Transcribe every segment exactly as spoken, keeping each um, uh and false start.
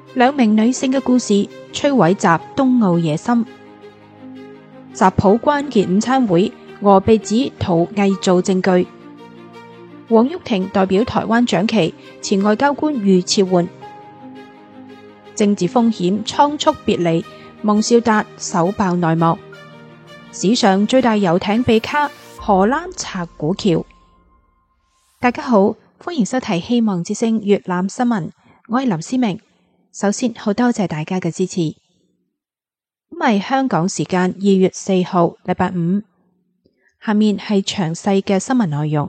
兩名女性嘅故事摧毀習冬奧野心。習普關鍵午餐會，俄被指圖偽造證據。黃郁婷代表台灣掌旗，前外交官遇撤換。政治風險倉促別離，孟兆達首爆內幕。史上最大遊艇被卡，荷蘭拆古橋。大家好，歡迎收睇希望之聲粵覽新聞，我係林思明。首先，好多謝大家嘅支持。今日香港時間二月四號，禮拜五。下面係詳細嘅新聞內容。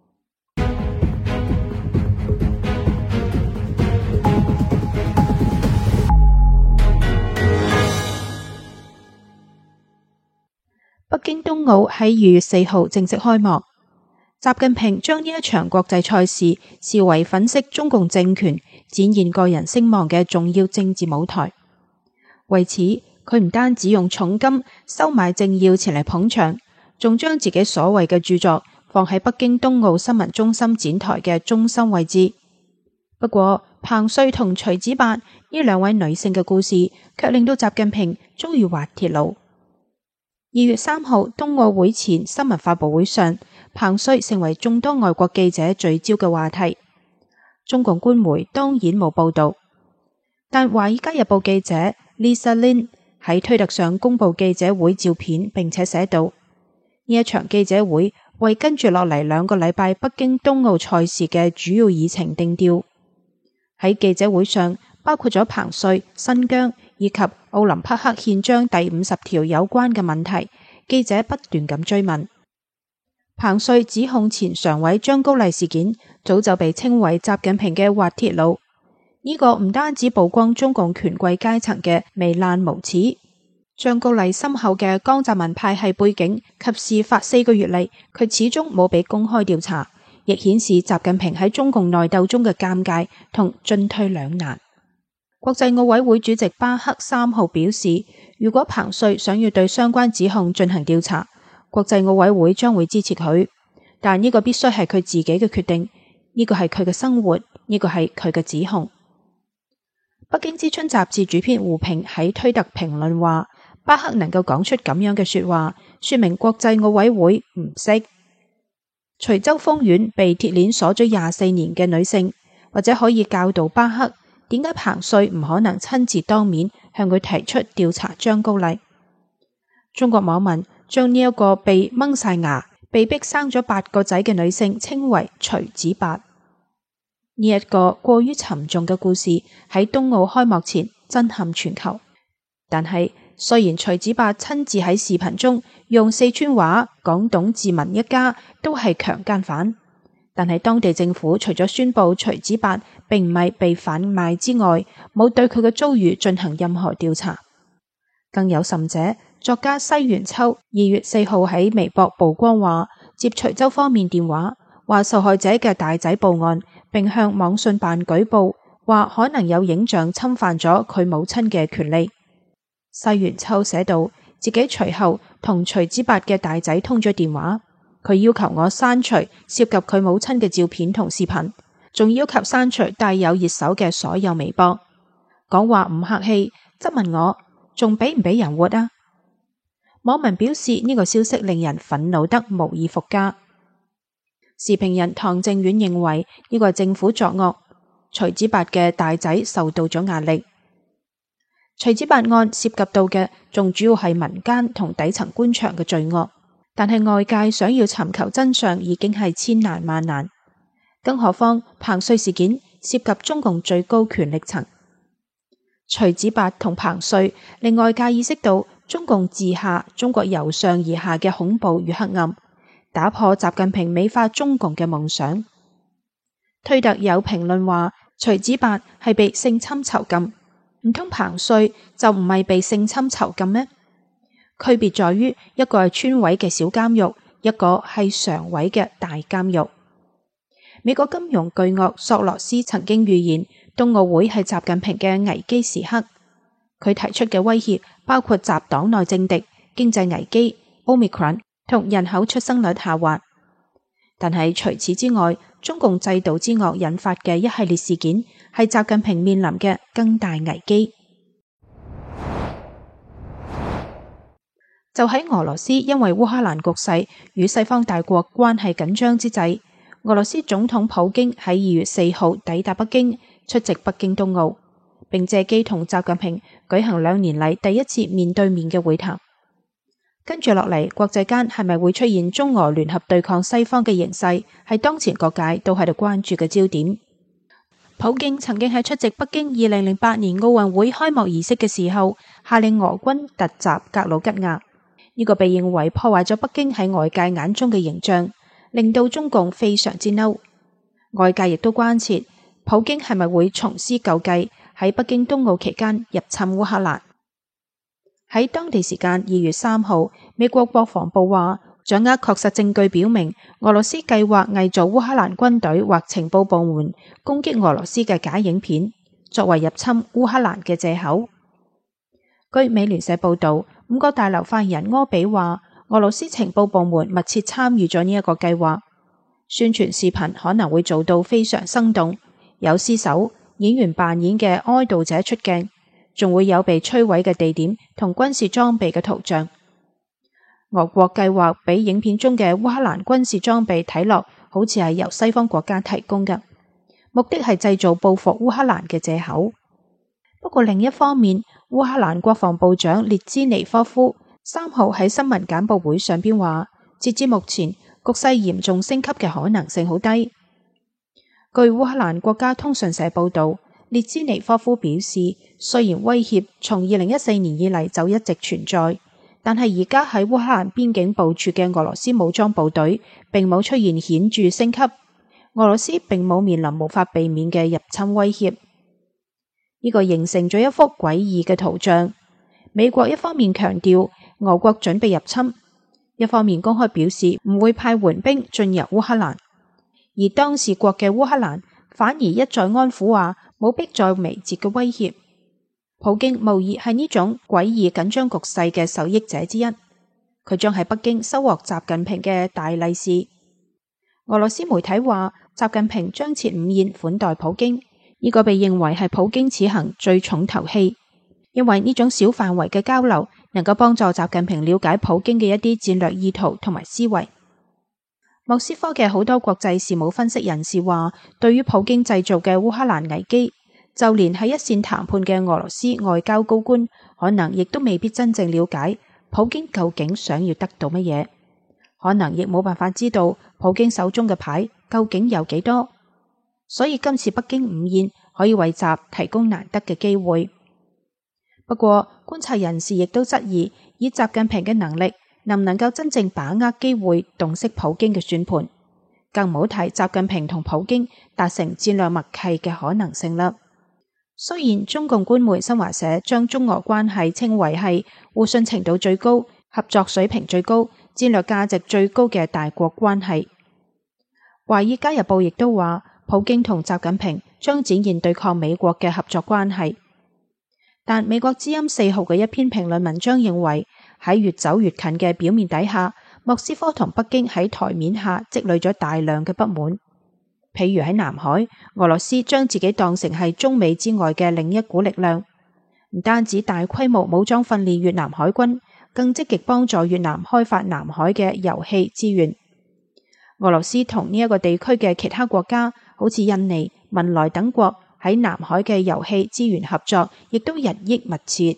北京冬奧喺二月四號正式開幕。習近平將呢一場國際賽事視為粉飾中共政權、展現個人聲望嘅重要政治舞台。為此，佢唔單止用重金收買政要前嚟捧場，仲將自己所謂嘅著作放喺北京冬奧新聞中心展台嘅中心位置。不過，彭帥同徐子八呢兩位女性嘅故事，卻令到習近平遭遇滑鐵盧。二月三號冬奧會前新聞發佈會上，彭帥成為眾多外國記者聚焦嘅話題。中共官媒當然冇報道，但《華爾街日報》記者 Lisa Lin 喺推特上公布記者會照片，並且寫道：呢一場記者會為跟住落嚟兩個禮拜北京冬奧賽事嘅主要議程定調。喺記者會上，包括咗彭帥、新疆以及奧林匹克憲章第五十條有關嘅問題，記者不斷咁追問。彭帥指控前常委張高麗事件早就被稱為習近平嘅滑鐵盧，呢、這個唔單止曝光中共權貴階層嘅糜爛無恥，張高麗深厚嘅江澤民派系背景及事發四個月嚟，佢始終冇被公開調查，亦顯示習近平喺中共內鬥中嘅尷尬同進退兩難。國際奧委會主席巴克三號表示，如果彭帥想要對相關指控進行調查，國際奧委會將會支持佢，但呢個必須係佢自己嘅決定，呢個係佢嘅生活，呢個係佢嘅指控。北京之春雜誌主編胡平喺推特評論話，巴克能夠講出咁樣嘅說話，說明國際奧委會唔識。徐州豐縣被鐵鏈鎖咗廿四年嘅女性，或者可以教導巴克點解彭帥唔可能親自當面向佢提出調查張高麗。中國網民將呢一個被掹晒牙、被逼生咗八個仔嘅女性稱為徐子八。呢一個過於沉重嘅故事喺冬奧開幕前震撼全球。但係雖然徐子八親自喺視頻中用四川話講董志文一家都係強姦犯，但係當地政府除咗宣布徐子八並唔係被販賣之外，冇對佢嘅遭遇進行任何調查。更有甚者，作家西元秋二月四號喺微博曝光話，接徐州方面電話，話受害者嘅大仔報案，並向網信辦舉報，話可能有影像侵犯咗佢母親嘅權利。西元秋寫道，自己隨後同徐子八嘅大仔通咗電話，佢要求我刪除涉及佢母親嘅照片同視頻，仲要求刪除帶有熱搜嘅所有微博，講話唔客氣，質問我仲俾唔俾人活啊？網民表示呢個消息令人憤怒得無以復加。時評人唐正遠認為呢個係政府作惡，徐子八嘅大仔受到咗壓力。徐子八案涉及到嘅仲主要係民間同底層官場嘅罪惡，但係外界想要尋求真相已經係千難萬難，更何況彭帥事件涉及中共最高權力層。徐子八同彭帥令外界意識到中共自下中國由上而下嘅恐怖與黑暗，打破習近平美化中共嘅夢想。推特有評論話，徐子八係被性侵囚禁，唔通彭帥就唔係被性侵囚禁咩？區別在於一個係村委嘅小監獄，一個係常委嘅大監獄。美國金融巨鱷索羅斯曾經預言冬奧會係習近平嘅危機時刻。佢提出嘅威脅包括習黨內政敵、經濟危機、Omicron 同人口出生率下滑。但係除此之外，中共制度之惡引發嘅一系列事件， 係習近平面臨嘅更大危機。就喺俄羅斯因為烏克蘭局勢與西方大國關係緊張之際，俄羅斯總統普京喺二月四號抵達北京，出席北京冬奧，並借機同習近平舉行兩年嚟第一次面對面嘅會談。跟住落嚟，國際間係咪會出現中俄聯合對抗西方嘅形勢，係當前各界都喺度關注嘅焦點。普京曾經喺出席北京二零零八年奧運會開幕儀式嘅時候，下令俄軍突襲格魯吉亞。呢個被認為破壞咗北京喺外界眼中嘅形象，令到中共非常之嬲。外界亦都關切普京係咪會重施舊計，喺北京冬奧期間入侵烏克蘭。喺當地時間二月三號，美國國防部話，掌握確實證據表明俄羅斯計劃偽造烏克蘭軍隊或情報部門攻擊俄羅斯嘅假影片，作為入侵烏克蘭嘅借口。據美聯社報道，五角大樓發言人柯比話，俄羅斯情報部門密切參與咗呢一個計劃，宣傳視頻可能會做到非常生動，有屍首、演員扮演嘅哀悼者出鏡，仲會有被摧毀嘅地點同軍事裝備嘅圖像。俄國計劃俾影片中嘅烏克蘭軍事裝備睇落好似係由西方國家提供嘅，目的係製造報復烏克蘭嘅借口。不過另一方面，烏克蘭國防部長列茲尼科夫三號喺新聞簡報會上邊話，截至目前，局勢嚴重升級嘅可能性好低。據烏克蘭國家通訊社報道，列茲尼科夫表示，雖然威脅從二零一四年以嚟就一直存在，但係而家喺烏克蘭邊境部署嘅俄羅斯武裝部隊並冇出現顯著升級，俄羅斯並冇面臨無法避免嘅入侵威脅。呢個形成咗一幅詭異嘅圖像。美國一方面強調俄國準備入侵，一方面公開表示唔會派援兵進入烏克蘭，而當事國嘅烏克蘭反而一再安撫話冇迫在眉睫嘅威脅。普京無疑係呢種詭異緊張局勢嘅受益者之一，佢將喺北京收穫習近平嘅大利是。俄羅斯媒體話，習近平將設午宴款待普京。呢個被認為係普京此行最重頭戲，因為呢種小範圍嘅交流能夠幫助習近平了解普京嘅一啲戰略意圖同埋思維。莫斯科嘅好多國際事務分析人士話，對於普京製造嘅烏克蘭危機，就連喺一線談判嘅俄羅斯外交高官，可能亦都未必真正了解普京究竟想要得到乜嘢，可能亦冇辦法知道普京手中嘅牌究竟有幾多。所以今次北京午宴可以為習提供難得嘅機會。不過觀察人士亦都質疑，以習近平嘅能力，能唔能夠真正把握機會洞悉普京嘅算盤，更唔好提習近平同普京達成戰略默契嘅可能性啦。雖然中共官媒新華社將中俄關係稱為係互信程度最高、合作水平最高、戰略價值最高嘅大國關係，華爾街日報亦都話，普京同習近平將展現對抗美國嘅合作關係。但美國之音四號嘅一篇評論文章認為，喺越走越近嘅表面底下，莫斯科同北京喺台面下積累咗大量嘅不滿。譬如喺南海，俄羅斯將自己當成係中美之外嘅另一股力量，唔單止大規模武裝訓練越南海軍，更積極幫助越南開發南海嘅油氣資源。俄羅斯同呢一個地區嘅其他國家，好似印尼、文萊等國喺南海嘅油氣資源合作，亦都日益密切。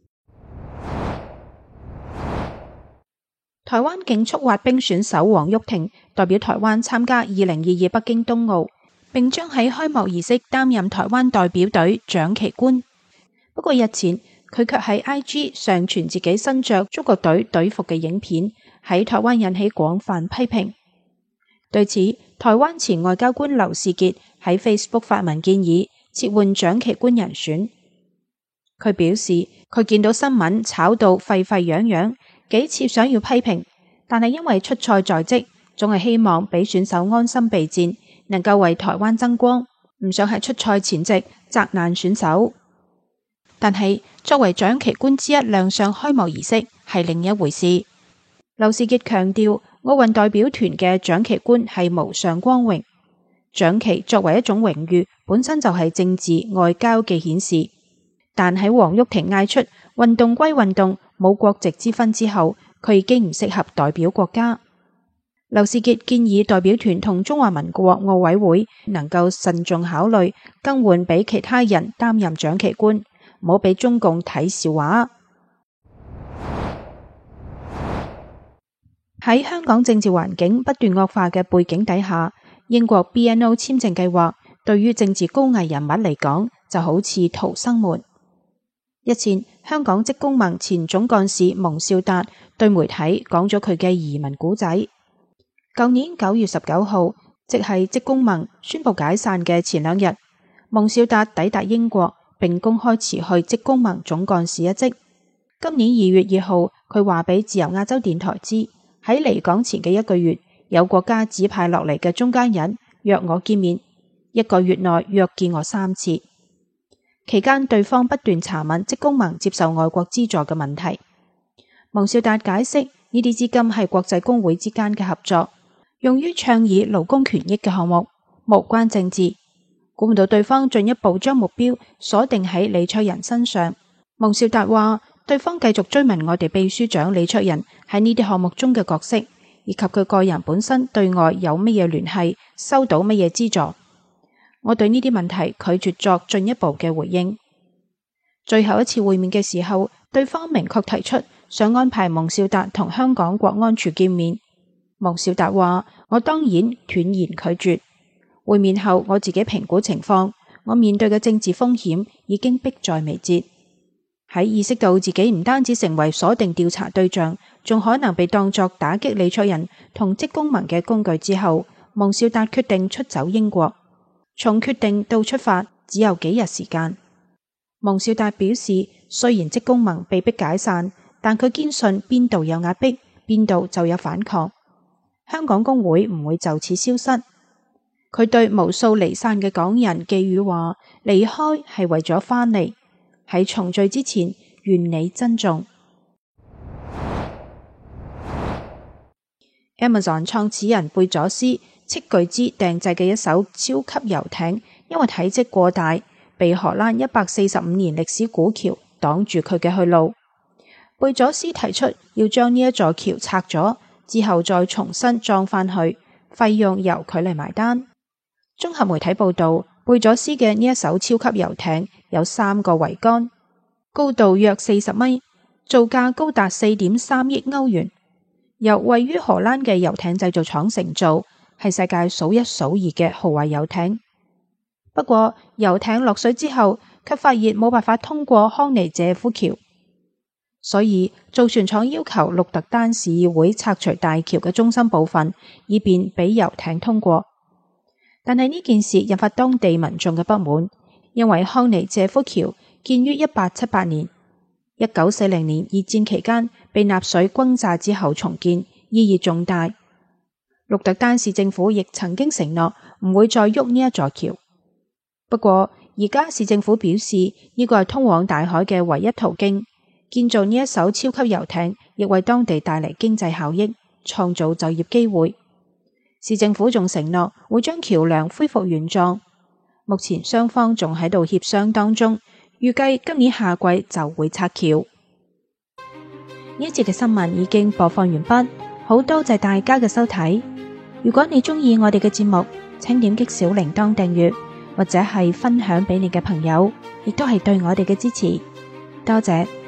台灣競速滑冰選手黃郁婷代表台灣參加二零二二北京冬奧，並將喺開幕儀式擔任台灣代表隊掌旗官。不過日前佢卻喺 I G 上傳自己身着中國隊隊服嘅影片，喺台灣引起廣泛批評。對此，台灣前外交官劉士傑喺 Facebook 發文建議撤換掌旗官人選。佢表示，佢見到新聞炒到沸沸揚揚，幾次想要批評，但係因為出賽在即，總係希望俾選手安心備戰，能夠為台灣爭光，唔想喺出賽前夕責難選手。但係作為掌旗官之一亮相開幕儀式係另一回事。劉士傑強調，奧運代表團嘅掌旗官係無上光榮， 掌旗作為一種榮譽，本身就係政治外交嘅顯示。但喺黃郁婷嗌出運動歸運動，冇國籍之分之後，佢已經唔適合代表國家。劉士傑建議代表團同中華民國奧委會能夠慎重考慮更換俾其他人擔任掌旗官，唔好俾中共睇笑話。喺香港政治環境不斷惡化嘅背景底下，英國 B N O 簽證計劃對於政治高危人物嚟講就好似逃生門。日前，香港職工盟前總幹事蒙兆達對媒體講咗佢嘅移民故仔。舊年九月十九號，即係職工盟宣布解散嘅前兩日，蒙兆達抵達英國，並公開辭去職工盟總幹事一職。今年二月二號，佢話俾自由亞洲電台知，喺離港前嘅一個月，有國家指派落嚟嘅中間人約我見面，一個月內約見我三次。期間對方不斷查問職工盟接受外國資助嘅問題。蒙兆達解釋，呢啲資金係國際工會之間嘅合作，用於倡議勞工權益嘅項目，無關政治。估唔到對方進一步將目標鎖定喺李卓人身上。蒙兆達話，對方繼續追問我哋秘書長李卓人喺呢啲項目中嘅角色，以及佢個人本身對外有乜嘢聯繫，收到乜嘢資助。我對呢啲問題拒絕作進一步嘅回應。最後一次會面嘅時候，對方明確提出想安排蒙兆達同香港國安處見面。蒙兆達話，我當然斷然拒絕。會面後，我自己評估情況，我面對嘅政治風險已經迫在眉睫。喺意識到自己唔單止成為鎖定調查對象，仲可能被當作打擊李卓人同職工盟嘅工具之後，蒙兆達決定出走英國。從決定到出發只有幾日時間。蒙兆達表示，雖然職工盟被迫解散，但佢堅信邊度有壓迫，邊度就有反抗。香港工會唔會就此消失。佢對無數離散嘅港人寄語話，離開係為咗返嚟，喺重聚之前，願你珍重。Amazon 創始人貝佐斯斥巨資訂製嘅一艘超級遊艇，因為體積過大，被荷蘭一百四十五年歷史古橋擋住佢嘅去路。貝佐斯提出要將呢一座橋拆咗，之後再重新裝返去，費用由佢嚟埋單。綜合媒體報道，貝佐斯嘅呢一艘超級遊艇有三個桅杆，高度約四十米，造價高達四點三億歐元，由位於荷蘭嘅遊艇製造廠承造，係世界數一數二嘅豪華遊艇。不過遊艇落水之後，卻發現冇辦法通過康尼謝夫橋，所以造船廠要求鹿特丹市議會拆除大橋嘅中心部分，以便俾遊艇通過。但係呢件事引發當地民眾嘅不滿，因為康尼謝夫橋建於一八七八年，一九四零年二戰期間被納粹轟炸之後重建，意義重大。鹿特丹市政府亦曾經承諾唔會再喐呢一座橋。不過而家市政府表示，呢個係通往大海嘅唯一途徑。建造呢一艘超級遊艇亦為當地帶嚟經濟效益，創造就業機會。市政府仲承諾會將橋樑恢復原狀。目前雙方仲喺度協商當中，預計今年夏季就會拆橋。呢一節嘅新聞已經播放完畢，好多謝大家嘅收睇。如果你中意我哋嘅節目，請點擊小鈴鐺訂閱，或者係分享俾你嘅朋友，亦都係對我哋嘅支持。多謝。